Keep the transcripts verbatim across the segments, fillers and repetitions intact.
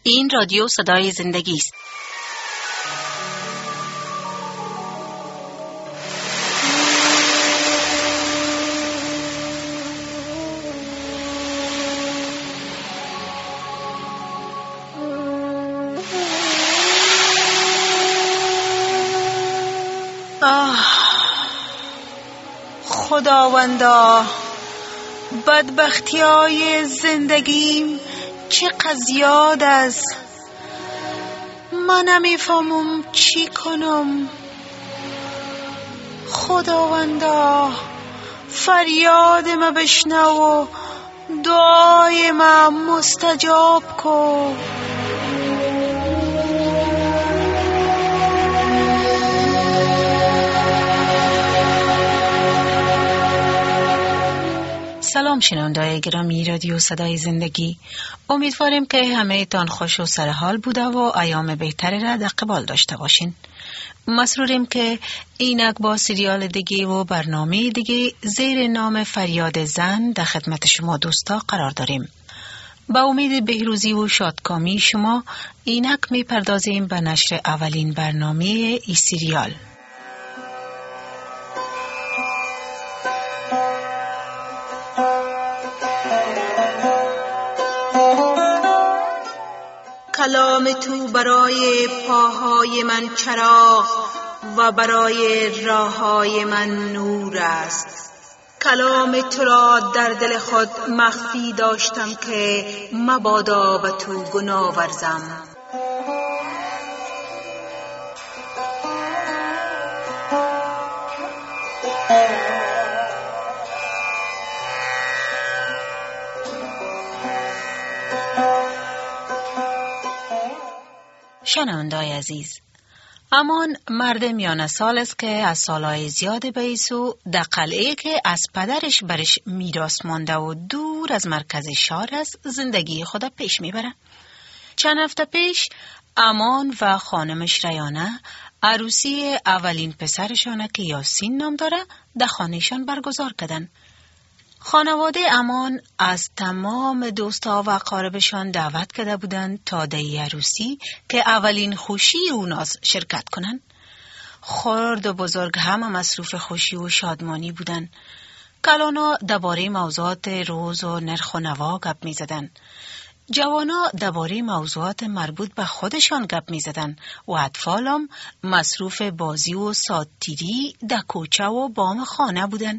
این رادیو صدای زندگی است. آه خداوندا، بدبختی های زندگیم چقدر زیاد است. من نمیفهمم چی کنم. خداوندا فریاد ما بشنو و دعای ما مستجاب کن. سلام شنونده‌های گرامی رادیو صدای زندگی، امیدواریم که همه تان خوش و سرحال بوده و ایام بهتری را در قبال داشته باشین. مسروریم که اینک با سریال دیگه و برنامه دیگه زیر نام فریاد زن در خدمت شما دوستا قرار داریم. با امید بهروزی و شادکامی شما اینک می پردازیم به نشر اولین برنامه ای سریال. کلام تو برای پاهای من چراغ و برای راههای من نور است. کلام تو را در دل خود مخفی داشتم که مبادا به تو گناه ورزم. شنونده‌های عزیز، امان مرد میانه سال است که از سالهای زیاد به ایسو در قلعه که از پدرش برش میراث مانده و دور از مرکز شهر است زندگی خود پیش میبره. چند هفته پیش امان و خانمش ریانه عروسی اولین پسرشانه که یاسین نام داره در خانهشان برگزار کردن. خانواده امان از تمام دوستا و اقاربشان دعوت کرده بودند تا در عروسی که اولین خوشی اوناس شرکت کنند. خرد و بزرگ همه مصروف خوشی و شادمانی بودند. کلانا درباره موضوعات روز و نرخ و نوا گپ می زدن. جوانا درباره موضوعات مربوط به خودشان گپ می زدن و اطفالم مصروف بازی و ساعت‌تیری در کوچه و بام خانه بودند.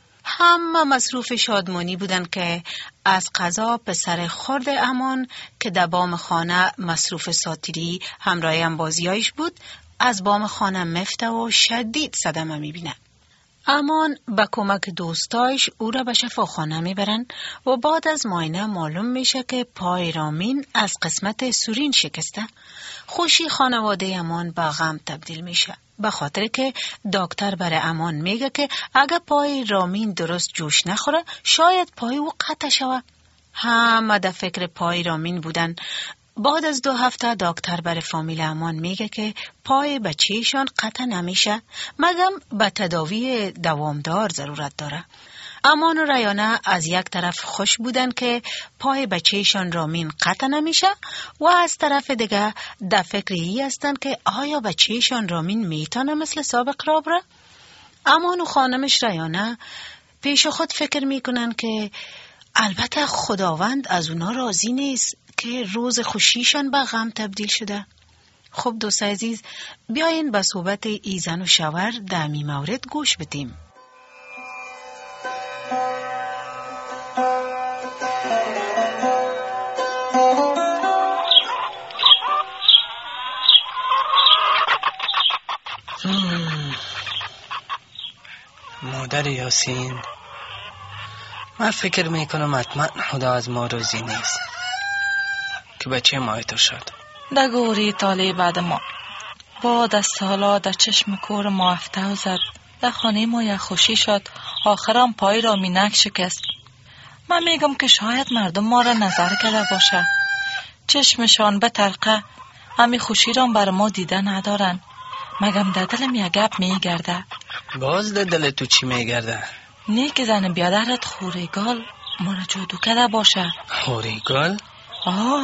همه مصروف شادمانی بودند که از قضا پسر خرد امان که در بام خانه مصروف ساتیری همراه هم بازیایش بود از بام خانه مفته و شدید صدمه میبینه. امان با کمک دوستایش او را به شفاخانه میبرن و بعد از معاینه معلوم میشه که پای رامین از قسمت سورین شکسته. خوشی خانواده امان به غم تبدیل میشه، به خاطر که دکتر برای امان میگه که اگه پای رامین درست جوش نخوره شاید پای او قطع شوه. همه در فکر پای رامین بودن. بعد از دو هفته دکتر برای فامیل امان میگه که پای بچه‌شان قطع نمیشه مگم به تداوی دوامدار ضرورت داره. امان و ریانه از یک طرف خوش بودن که پای بچه‌شان رامین قطع نمیشه و از طرف دیگه در فکر ای هستن که آیا بچه‌شان رامین میتونه مثل سابق را بره؟ امان و خانمش ریانه پیش خود فکر میکنن که البته خداوند از اونا راضی نیست که روز خوشیشان به غم تبدیل شده. خب دوست عزیز، بیاین به صحبت ای زن و شوهر در می مورد گوش بدیم. مادر یاسین، من فکر میکنم حتما خدا از ما راضی نیست که بچه ما تو شد. دگوری تالی بعد ما بعد از سالا در چشم کور ما افتاو زد. در خانه ما یک خوشی شد، آخرام پای را مینک شکست. من میگم که شاید مردم ما را نظر کرده باشه، چشمشان به ترقه همی خوشی را بر ما دیده ندارن. مگم در دلم یک گپ میگرده. باز در دل تو چی میگرده؟ نه که زن بیادرت خوریگال ما را جادو کرده باشه. خوریگال؟ آه،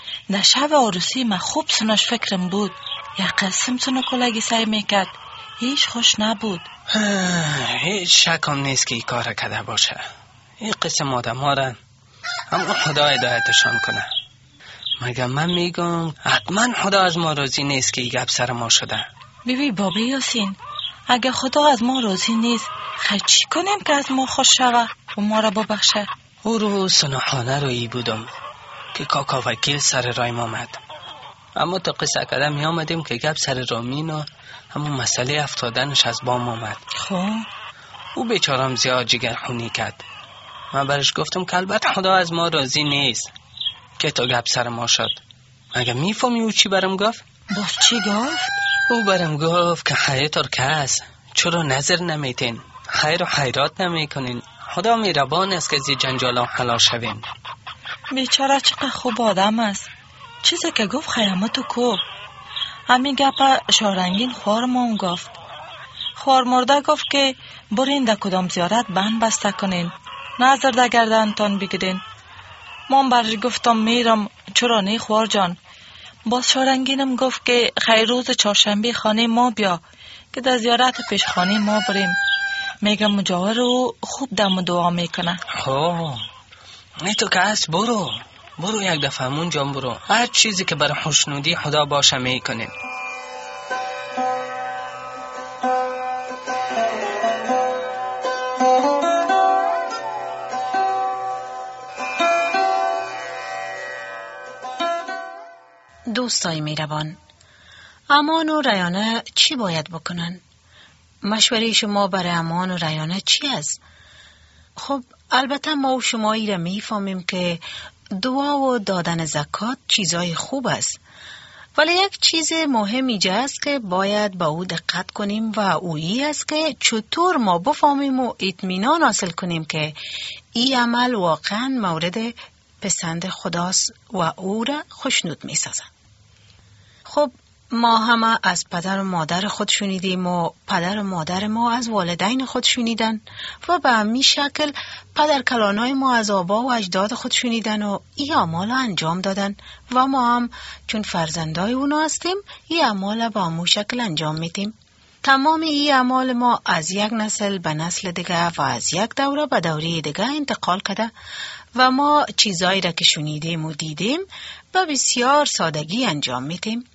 در شب عروسی من خوب سنش فکرم بود. یک قسم سنو کلگی سعی میکرد. هیچ خوش نبود. هیچ شکم نیست که این کار کرده باشه. این قسم آدم ها را اما خدا هدایتشان کنه. مگه من میگم حتما خدا از ما راضی نیست که این گپ سر ما شده. بیبی بابی یاسین، اگه خدا از ما راضی نیست خیلی چی کنیم که از ما خوش شوه و ما را ببخشه؟ او رو سنخانه رو ای بودم که کاکا وکیل سر رایم آمد. اما تا قصه کده می آمدیم که گپ سر رامین و همون مسئله افتادنش از بام آمد. خب او بیچارم زیاد جگر خونی کرد. من برش گفتم که البته خدا از ما راضی نیست که تو گپ سر ما شد. مگه میفهمی او چی برم گفت؟ باف چی گفت؟ او برم گفت که خیرتر کس چرا نظر نمیتین، خیر و خیرات نمیکنین، خدا میربان است که زی جنجالا حلال شوین. بیچاره چقدر خوب آدم است. چیزی که گفت خیامتو کو. همین گپ شارنگین خوار ما اون گفت. خوار مرده گفت که برین در کدام زیارت بند بسته کنین، نظر در گردنتان بگیرین. من برش گفتم میرم، چرا نه خوار جان. باز شارنگینم گفت که خیر روز چهارشنبه خانه ما بیا که در زیارت پیش خانه ما بریم. میگم مجاور رو خوب دم و دعا میکنه. خب نه تو که هست برو برو یک دفعه همون جان برو. هر چیزی که برای خوشنودی خدا باشه میکنیم. دوستای میربان، امان و ریانه چی باید بکنن؟ مشوره شما برای امان و ریانه چی است؟ خب البته ما و شما ای را میفهمیم که دعا و دادن زکات چیزای خوب است، ولی یک چیز مهم اینجا است که باید با او دقت کنیم و اویی است که چطور ما بفهمیم و اطمینان حاصل کنیم که این عمل واقعا مورد پسند خداست و او را خوشنود می سازد. خب ما همه از پدر و مادر خود شنیدیم و پدر و مادر ما از والدین خود شنیدن و به همین شکل پدر کلانای ما از آبا و اجداد خود شنیدن و این اعمال انجام دادن و ما هم چون فرزندای اونا هستیم این اعمال با همون شکل انجام میدیم. تمام این اعمال ما از یک نسل به نسل دیگه و از یک دوره به دوره دیگه انتقال کرده و ما چیزایی را که شنیدیم و دیدیم به بسیار سادگی انجام میدیم.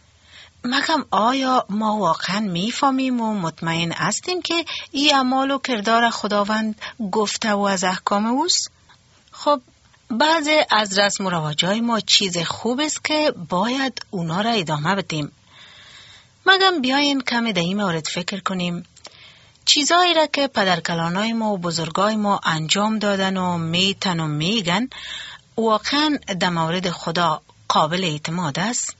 مگم آیا ما واقعا میفهمیم و مطمئن هستیم که این اعمال و کردار خداوند گفته و از احکام اوست؟ خب بعضی از رسم و رواجای ما چیز خوب است که باید اونا را ادامه بدیم. مگم بیاین کمی در این مورد فکر کنیم. چیزایی را که پدرکلانای ما و بزرگای ما انجام دادن و میتن و میگن واقعا در مورد خدا قابل اعتماد است؟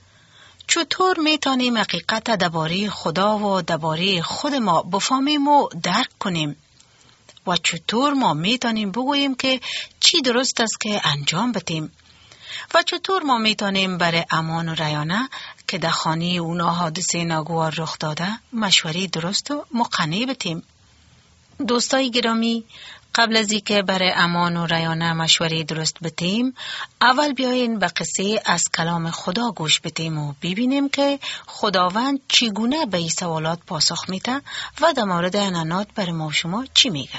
چطور میتونیم حقیقت درباره خدا و درباره خود ما بفهمیم و درک کنیم؟ و چطور ما میتونیم بگوییم که چی درست است که انجام بدیم؟ و چطور ما میتونیم برای امان و ریانه که در خانه اونا حادثه ناگوار رخ داده مشوره درست و مقنع بدیم؟ دوستای گرامی، قبل از اینکه برای امان و ریانه مشوره درست بدیم، اول بیاین به قصه از کلام خدا گوش بدیم و ببینیم که خداوند چگونه به این سوالات پاسخ میده و در مورد عنعنات برای ما و شما چی میگه.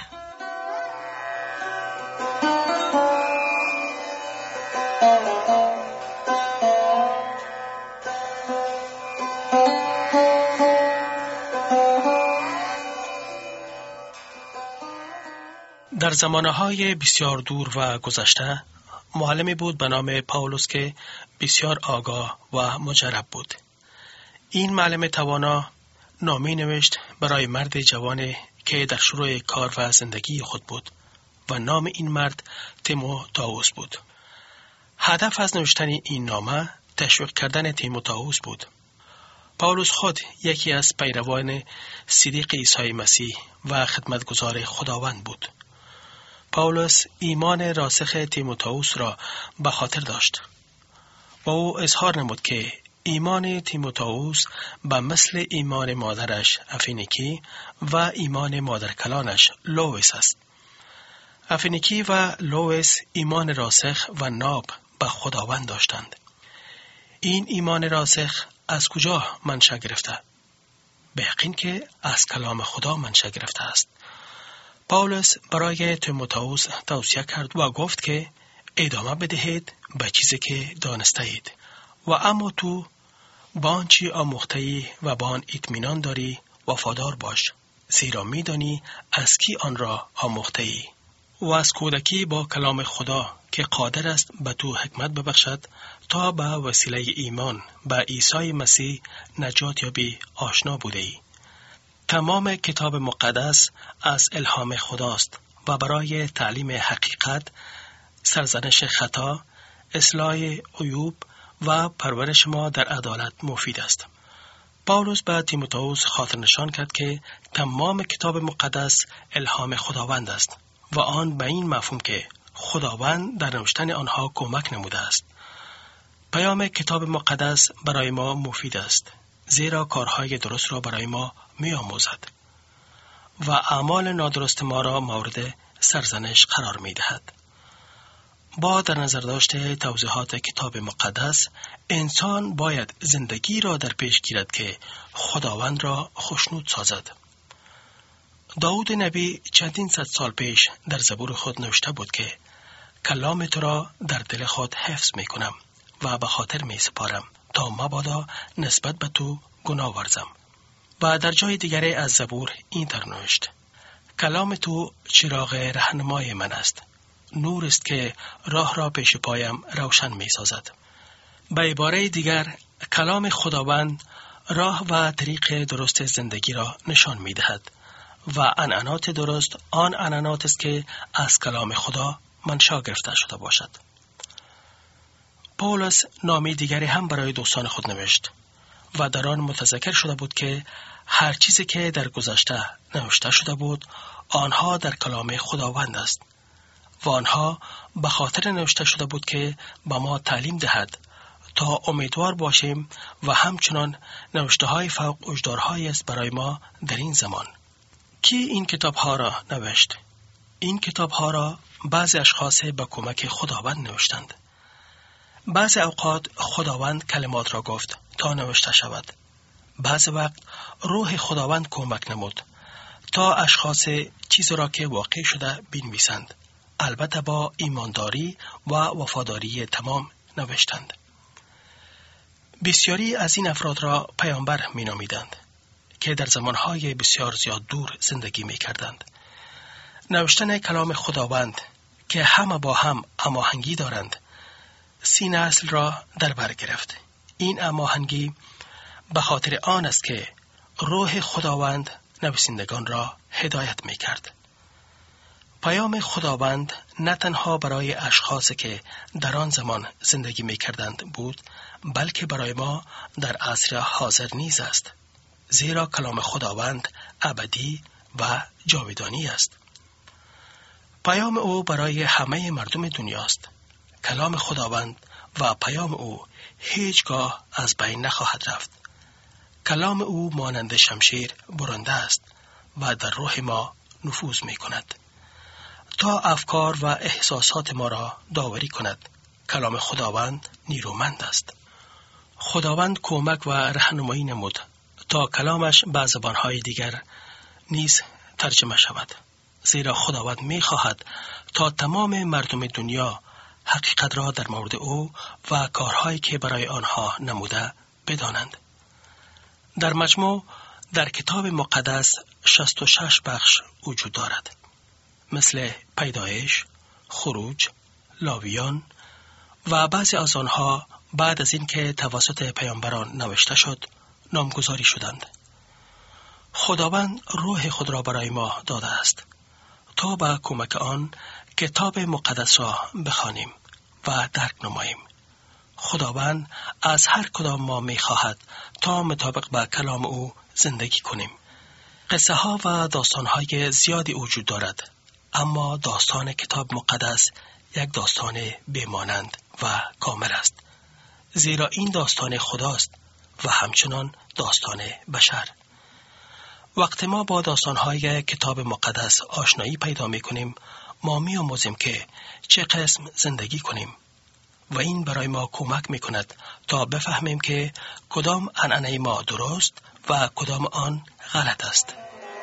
در زمانه‌های بسیار دور و گذشته معلمی بود به نام پاولوس که بسیار آگاه و مجرب بود. این معلم توانا نامه نوشت برای مرد جوانی که در شروع کار و زندگی خود بود و نام این مرد تیموتائوس بود. هدف از نوشتن این نامه تشویق کردن تیموتائوس بود. پاولوس خود یکی از پیروان صدیق عیسی مسیح و خدمتگزار خداوند بود. پاولوس ایمان راسخ تیموتائوس را به خاطر داشت. با او اظهار نمود که ایمان تیموتائوس به مثل ایمان مادرش افینیکی و ایمان مادرکلانش لوئیس است. افینیکی و لوئیس ایمان راسخ و ناب به خداوند داشتند. این ایمان راسخ از کجا منشأ گرفته؟ به یقین که از کلام خدا منشأ گرفته است. پاولس برای تیموتائوس توصیه کرد و گفت که ادامه بدهید به چیزی که دانسته اید و اما تو با آنچه آموخته‌ای و با آن اطمینان داری وفادار باش، زیرا می‌دانی از کی آن را آموخته‌ای و از کودکی با کلام خدا که قادر است به تو حکمت ببخشد تا به وسیله ایمان به عیسی مسیح نجات یابی آشنا بوده ای. تمام کتاب مقدس از الهام خداست و برای تعلیم حقیقت، سرزنش خطا، اصلاح عیوب و پرورش ما در عدالت مفید است. پاولس به تیموتائوس خاطر نشان کرد که تمام کتاب مقدس الهام خداوند است و آن به این مفهوم که خداوند در نوشتن آنها کمک نموده است. پیام کتاب مقدس برای ما مفید است، زیرا کارهای درست را برای ما می آموزد و اعمال نادرست ما را مورد سرزنش قرار می دهد. با در نظر داشته توضیحات کتاب مقدس، انسان باید زندگی را در پیش گیرد که خداوند را خوشنود سازد. داود نبی چندین صد سال پیش در زبور خود نوشته بود که کلام تو را در دل خود حفظ می کنم و به خاطر می سپارم تا مبادا نسبت به تو گناه ورزم. و در جای دیگری از زبور این طور نوشت: کلام تو چراغ راهنمای من است، نور است که راه را پیش پایم روشن می سازد. به عباره دیگر، کلام خداوند راه و طریق درست زندگی را نشان می دهد و عنعنات درست آن عنعنات است که از کلام خدا منشأ گرفته شده باشد. پاولس نامه دیگری هم برای دوستان خود نوشت و در آن متذکر شده بود که هر چیزی که در گذشته نوشته شده بود آنها در کلام خداوند است و آنها به خاطر نوشته شده بود که به ما تعلیم دهد تا امیدوار باشیم و همچنان نوشته های فوق اجدارهایی است برای ما در این زمان. کی این کتاب ها را نوشت؟ این کتاب ها را بعضی اشخاص به کمک خداوند نوشتند. بعضی اوقات خداوند کلمات را گفت تا نوشته شود. بعضی وقت روح خداوند کمک نمود تا اشخاص چیز را که واقع شده بنویسند، البته با ایمانداری و وفاداری تمام نوشتند. بسیاری از این افراد را پیامبر می نامیدند که در زمانهای بسیار زیاد دور زندگی می کردند. نوشتن کلام خداوند که همه با هم هماهنگی دارند سی نسل را در بر گرفت. این هماهنگی به خاطر آن است که روح خداوند نویسندگان را هدایت می کرد. پیام خداوند نه تنها برای اشخاصی که در آن زمان زندگی می کردند بود، بلکه برای ما در عصر حاضر نیز است، زیرا کلام خداوند ابدی و جاودانی است. پیام او برای همه مردم دنیاست. کلام خداوند و پیام او هیچگاه از بین نخواهد رفت. کلام او مانند شمشیر برنده است و در روح ما نفوذ می کند تا افکار و احساسات ما را داوری کند. کلام خداوند نیرومند است. خداوند کمک و راهنمایی نمود تا کلامش به زبانهای دیگر نیز ترجمه شود، زیرا خداوند می خواهد تا تمام مردم دنیا حقیقت را در مورد او و کارهایی که برای آنها نموده بدانند. در مجموع در کتاب مقدس شصت و شش بخش وجود دارد، مثل پیدایش، خروج، لاویان و بعضی از آنها بعد از اینکه توسط پیامبران نوشته شد نامگذاری شدند. خداوند روح خود را برای ما داده است تا با کمک آن کتاب مقدس را بخوانیم و درک نماییم. خداوند از هر کدام ما می خواهد تا مطابق با کلام او زندگی کنیم. قصه ها و داستان های زیادی وجود دارد، اما داستان کتاب مقدس یک داستان بیمانند و کامل است، زیرا این داستان خداست و همچنان داستان بشر. وقتی ما با داستان های کتاب مقدس آشنایی پیدا می کنیم، ما می آموزیم که چه قسم زندگی کنیم و این برای ما کمک می کند تا بفهمیم که کدام عنعنه ما درست و کدام آن غلط است.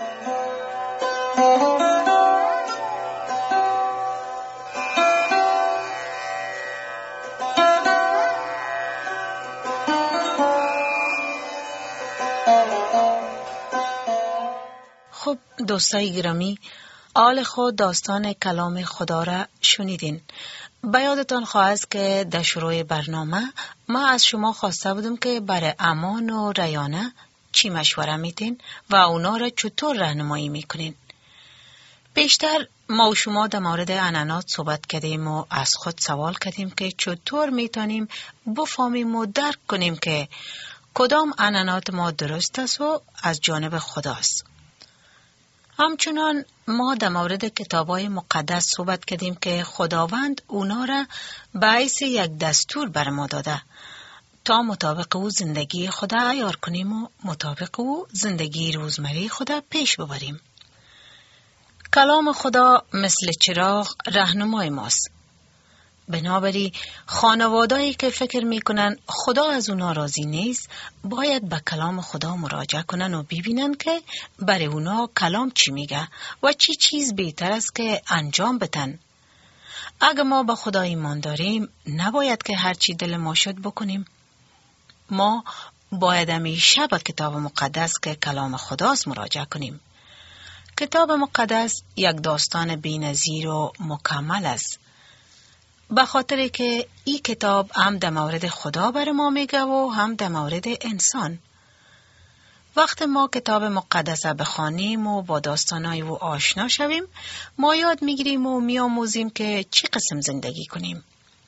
خب دوستای گرامی، آل خود داستان کلام خدا را شنیدین. به یادتان خواهد که در شروع برنامه ما از شما خواسته بودم که برای امان و ریانه چی مشوره میتین و اونا را چطور راهنمایی میکنین. بیشتر ما و شما در مورد عنعنات صحبت کردیم و از خود سوال کردیم که چطور میتونیم بفهمیم و درک کنیم که کدام عنعنات ما درست است و از جانب خداست. همچنان ما در مورد کتاب‌های مقدس صحبت کردیم که خداوند اونا را باعث یک دستور بر ما داده تا مطابق او زندگی خدا عیار کنیم و مطابق او زندگی روزمره خدا پیش ببریم. کلام خدا مثل چراغ راهنمای ماست. بنابراین خانواده‌ای که فکر میکنن خدا از اونا راضی نیست باید به کلام خدا مراجعه کنن و ببینن که برای اونا کلام چی میگه و چی چیز بهتر است که انجام بدن. اگه ما به خدا ایمان داریم نباید که هر چی دل ما شد بکنیم. ما باید همیشه به کتاب مقدس که کلام خداست مراجعه کنیم. کتاب مقدس یک داستان بی‌نظیر و مکمل است. به خاطر که این کتاب هم در مورد خدا بر ما میگه و هم در مورد انسان. وقت ما کتاب مقدس بخوانیم و با داستانای او آشنا شویم، ما یاد میگیریم و میآموزیم که چی قسم زندگی کنیم.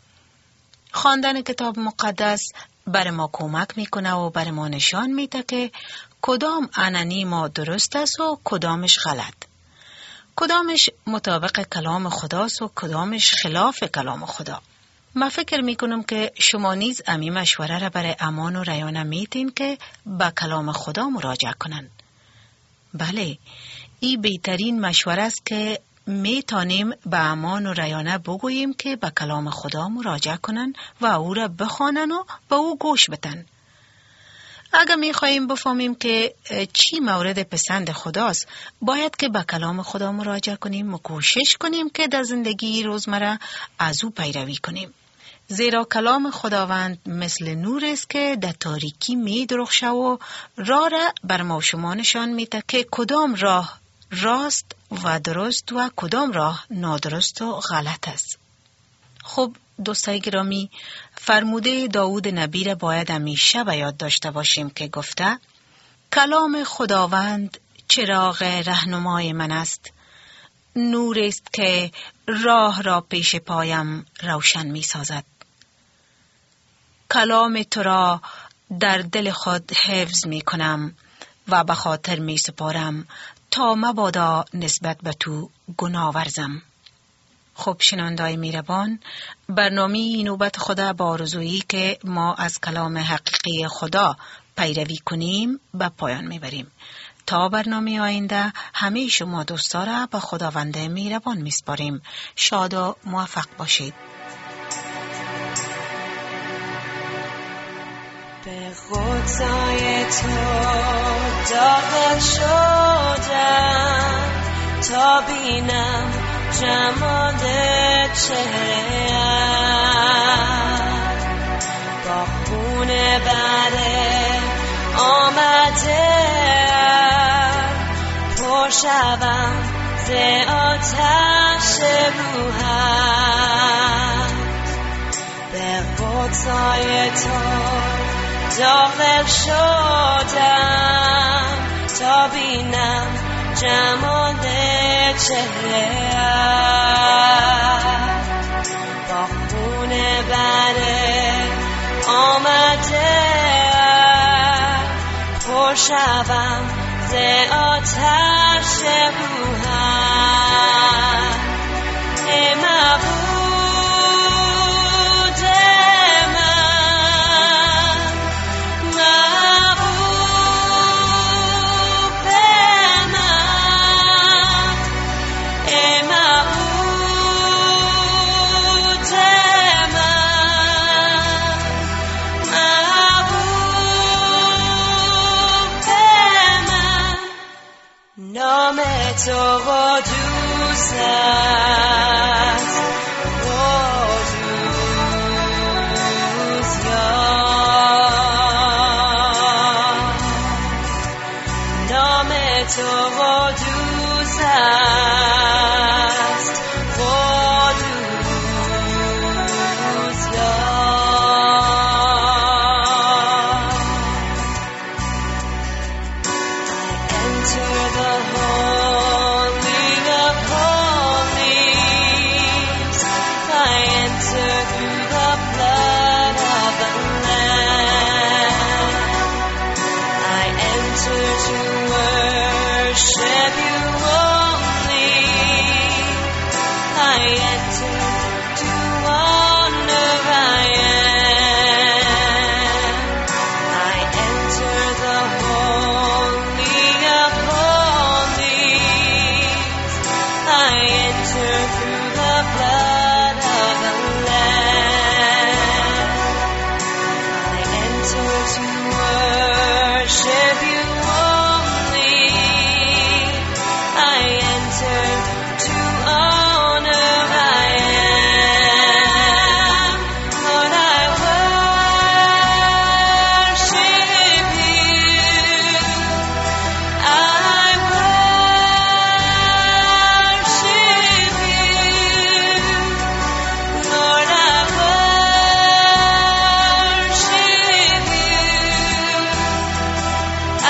خواندن کتاب مقدس بر ما کمک میکنه و بر ما نشان میده که کدام عنعنه ما درست است و کدامش غلط. کدامش مطابق کلام خداست و کدامش خلاف کلام خدا. من فکر میکنم که شما نیز امی مشوره را برای امان و ریانه میتین که با کلام خدا مراجعه کنن. بله، این بهترین مشوره است که میتونیم با امان و ریانه بگوییم که با کلام خدا مراجعه کنن و او را بخوانن و به او گوش بدن. اگر می خواهیم بفهمیم که چی مورد پسند خداست، باید که به کلام خدا مراجعه کنیم و کوشش کنیم که در زندگی روزمره از او پیروی کنیم. زیرا کلام خداوند مثل نور است که در تاریکی می درخشه و راه را بر ما و شما نشان میده که کدام راه راست و درست و کدام راه نادرست و غلط است. خب دوستای گرامی، فرموده داود نبی را باید همیشه به یاد داشته باشیم که گفته کلام خداوند چراغ رهنمای من است، نور است که راه را پیش پایم روشن می سازد. کلام تو را در دل خود حفظ می کنم و به خاطر می سپارم تا مبادا نسبت به تو گناه ورزم. خب شنوندای میربان، برنامه نوبت خدا با آرزویی که ما از کلام حقیقی خدا پیروی کنیم به پایان میبریم. تا برنامه آینده همه شما دوستا را به خداوند میربان میسپاریم. شاد و موفق باشید. به غوطای تو داخل شدم تا بینم جمال چهره‌ام، با خون بره آمده پر شوم ز آتش روحت. به غوطای تو داخل شدم تا بینم جمال چهره‌ات، با خون بره آمده پر شوم ز آتش روحت. ای معبود من، محبوب من، ای معبود من، است با دوست یار نام تو با دوست است با دوست یار I enter the holy of holies. I enter through the blood of the Lamb. I enter to worship you only. I enter to honor I am. I enter the holy of holies. I enter through the blood of the Lamb. I enter to worship you only. I enter to honor I am. Lord, I worship you. I worship you. Lord, I worship you. I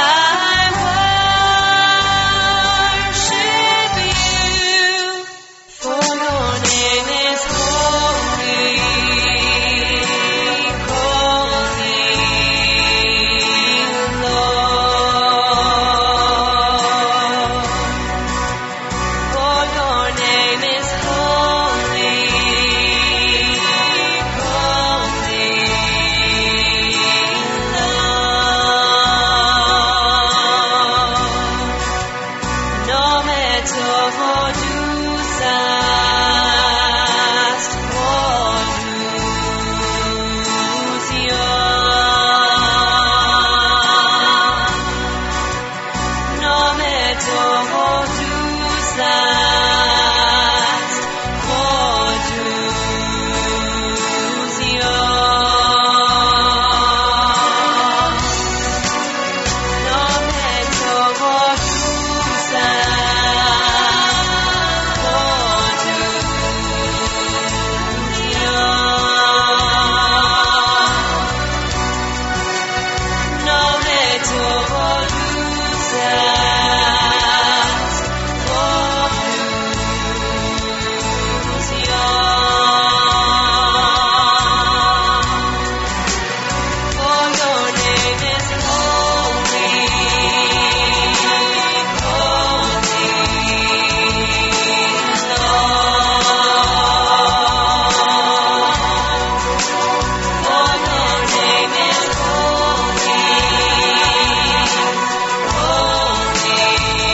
worship you. For your name is holy, holy, Lord. For your name is holy, holy, Lord. Nome Tovo Dusast Vodus Nome Tovo Dusast Vodus Nome Tovo For your name is holy, holy, Lord. For your name is holy, holy,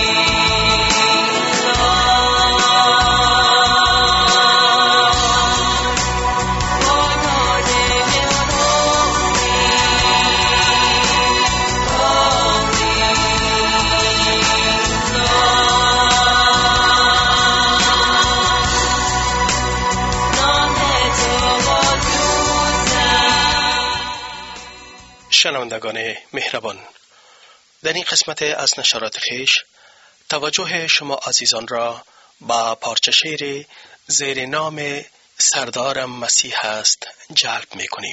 شنوندگان مهربان، در این قسمت از نشرات خویش توجه شما عزیزان را با پارچه شعر زیر نام سردارم مسیح است جلب می کنیم.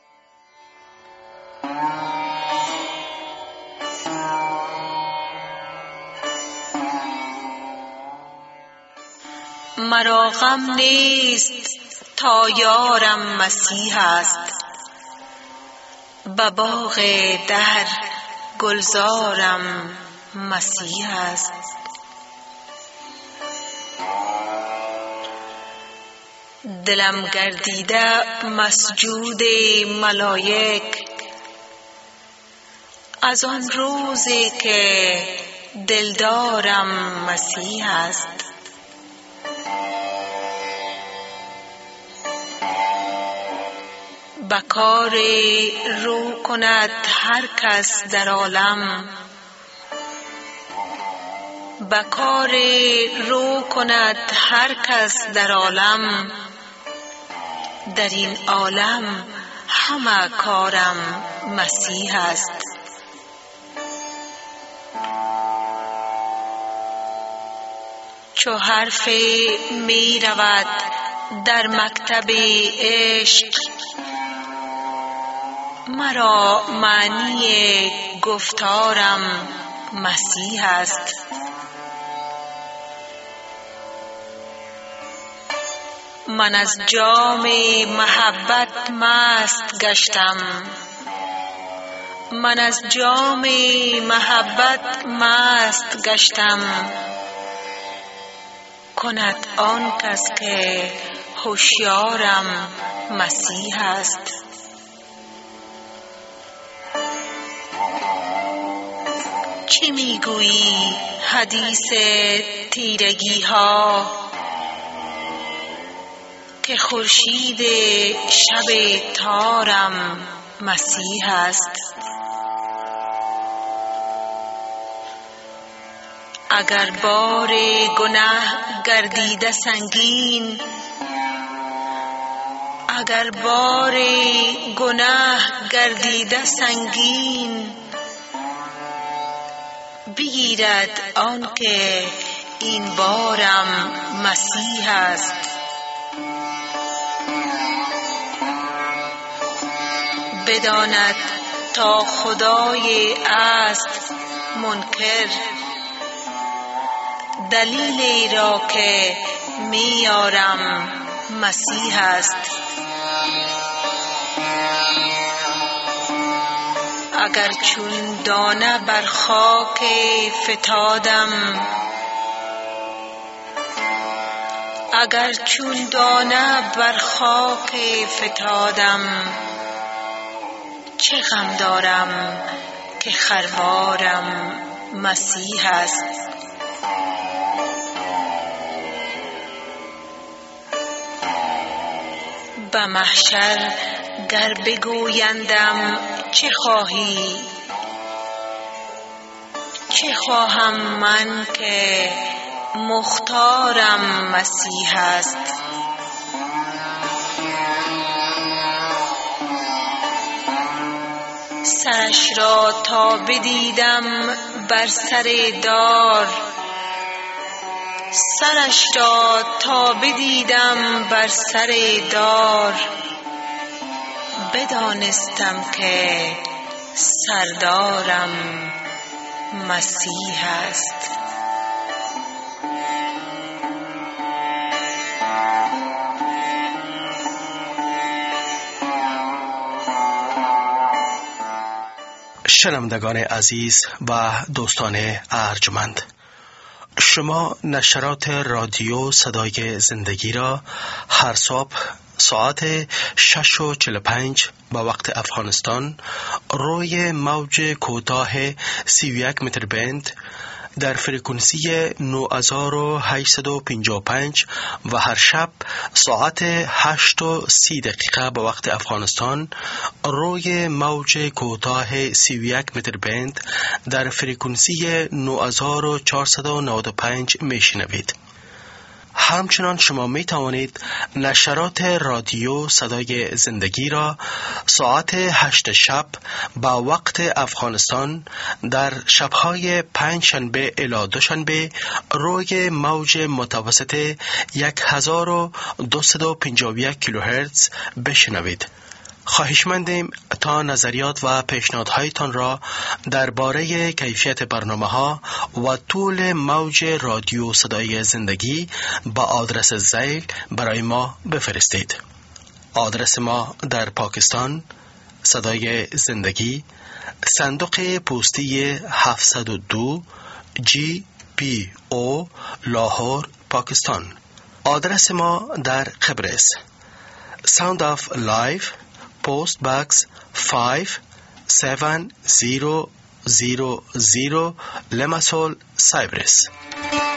مرا غم نیست تا یارم مسیح است، به باغ دهر گلزارم مسیح است. دلم گردیده مسجود ملائک، از آن روزی که دلدارم مسیح است. به کار رو کند هر کس در عالم، بکار رو کند هر کس در عالم، در این عالم همه کارم مسیح است. چو حرف می رود در مکتب عشق، مرا معنی گفتارم مسیح است. من از جام محبت مست گشتم، من از جام محبت مست گشتم، کند آن کس که هوشیارم مسیح است. چه میگویی حدیث تیرگی ها، که خورشید شب تارم مسیح است. اگر بار گناه گردیده سنگین، اگر بار گناه گردیده سنگین، بگیرد آن که این بارم مسیح است. بداند تا خدای است منکر، دلیلی را که میارم مسیح است. اگر چون دانه بر خاک فتادم، اگر چون دانه بر خاک فتادم، چه غم دارم که خروارم مسیح است. به محشر گر بگویندم چه خواهی، چه خواهم من که مختارم مسیح است. سرش را تا بدیدم بر سر دار، سرش را تا بدیدم بر سر دار، بدانستم که سردارم مسیح است. شنوندگان عزیز و دوستان ارجمند، شما نشرات رادیو صدای زندگی را هر صبح ساعت شش و چهل و پنج به وقت افغانستان روی موج کوتاه سی و یک متر بند در فرکانسی نه هزار و هشتصد و پنجاه و پنج و هر شب ساعت هشت و سی دقیقه به وقت افغانستان روی موج کوتاه سی و یک متر بند در فرکانسی نه هزار و چهارصد و نود و پنج میشنوید. همچنان شما می توانید نشرات رادیو صدای زندگی را ساعت هشت شب با وقت افغانستان در شبهای پنج شنبه الی دوشنبه روی موج متوسط یک هزار و دویست و پنجاه و یک کیلوهرتز بشنوید. خواهشمندیم تا نظریات و پیشنهادهایتان را درباره کیفیت برنامه‌ها و طول موج رادیو صدای زندگی با آدرس ذیل برای ما بفرستید. آدرس ما در پاکستان، صدای زندگی، صندوق پستی هفتصد و دو جی پی او لاهور، پاکستان. آدرس ما در قبرس، ساوند آف لایف، پست باکس پنج هفت صفر صفر صفر لیماسول، سایپرس.